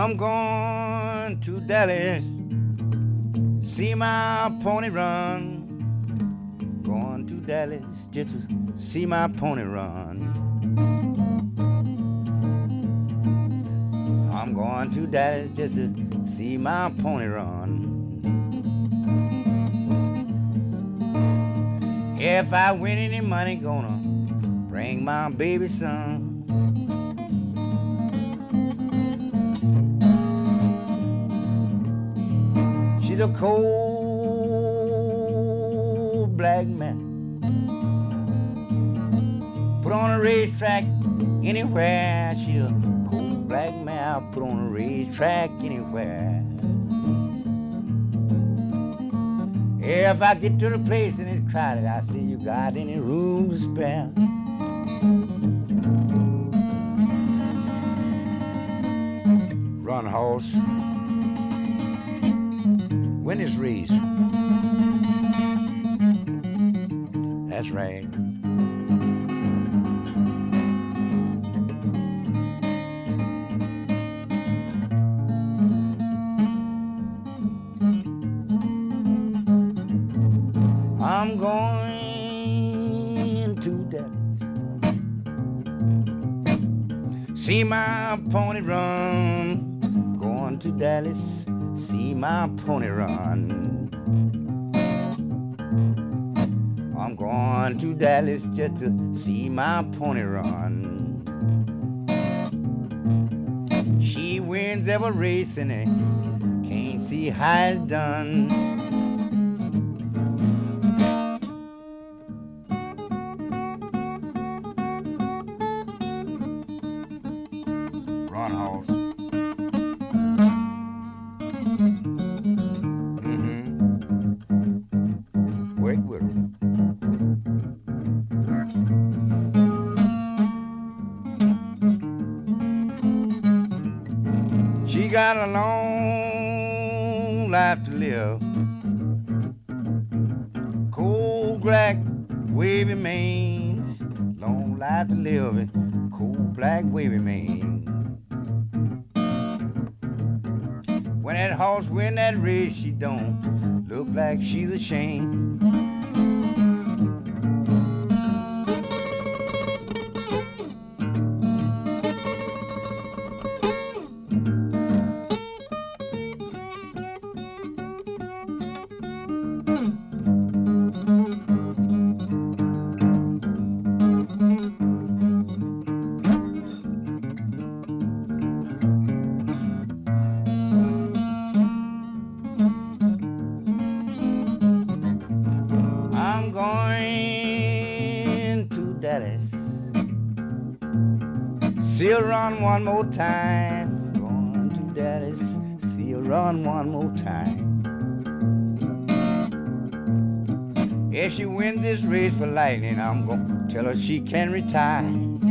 I'm going to Dallas, see my pony run. Going to Dallas just to see my pony run. I'm going to Dallas just to see my pony run. If I win any money, gonna bring my baby son. She's a cold black man. Put on a racetrack anywhere. She's a cold black man. Put on a racetrack anywhere. If I get to the place and it's crowded, I say, you got any room to spare? Run, horse. Win this race. That's right. I'm going to Dallas, see my pony run. Going to Dallas, see my pony run. I'm going to Dallas just to see my pony run. She wins every race and it can't see how it's done. She got a long life to live. Cold black wavy manes, long life to live. Cold black wavy mane. When that horse win that race, she don't look like she's ashamed. I'm going to Dallas, see her run one more time. Going to Dallas, see her run one more time. If she wins this race for lightning, I'm gonna tell her she can retire.